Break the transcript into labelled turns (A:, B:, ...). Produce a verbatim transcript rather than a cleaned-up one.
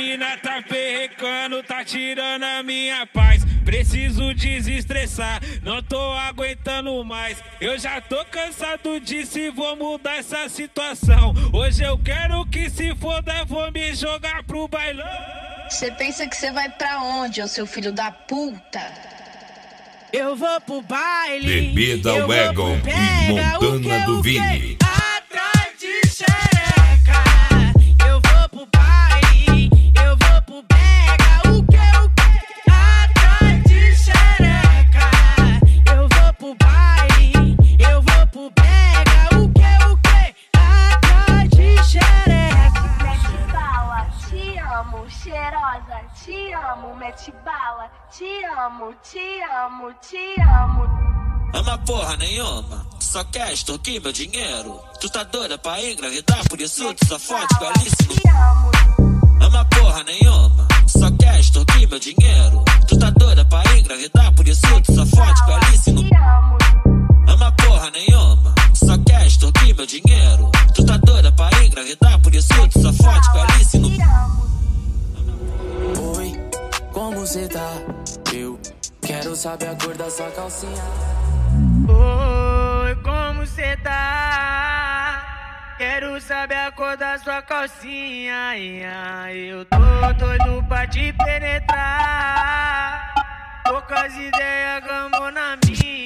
A: mina tá perrecando, tá tirando a minha paz. Preciso desestressar, não tô aguentando mais. Eu já tô cansado disso e vou mudar essa situação. Hoje eu quero que se foda, vou me jogar pro bailão.
B: Cê pensa que cê vai pra onde, ô seu filho da puta?
C: Eu vou pro baile,
D: Bebida
C: eu
D: Wagon
C: vou pro
D: e
C: pega, o
D: Montana
C: que,
D: do
C: o que?
D: Vini.
C: Atrás de xereca, eu vou pro baile, eu vou pro pega, o que, o que? Atrás de xereca, eu vou pro baile, eu vou pro pega, o que, o que? Atrás de xereca.
E: Mete bala, te amo, cheirosa, te amo, mete bala, te amo, te amo, te amo.
F: Ama porra nenhuma, só quer extorquir meu dinheiro. Tu tá doida pra engravidar, por isso tu só fode belíssimo. Ama porra nenhuma, só quer extorquir meu dinheiro. Tu tá doida pra engravidar, por isso tu só fode belíssimo. Ama porra nenhuma, só quer extorquir meu dinheiro. Tu tá doida pra engravidar, por isso tu só fode belíssimo.
G: Oi, como cê tá? Eu quero saber a cor da sua calcinha.
C: Oi, como cê tá? Quero saber a cor da sua calcinha. Eu tô doido pra te penetrar. Poucas ideias, gamou na minha.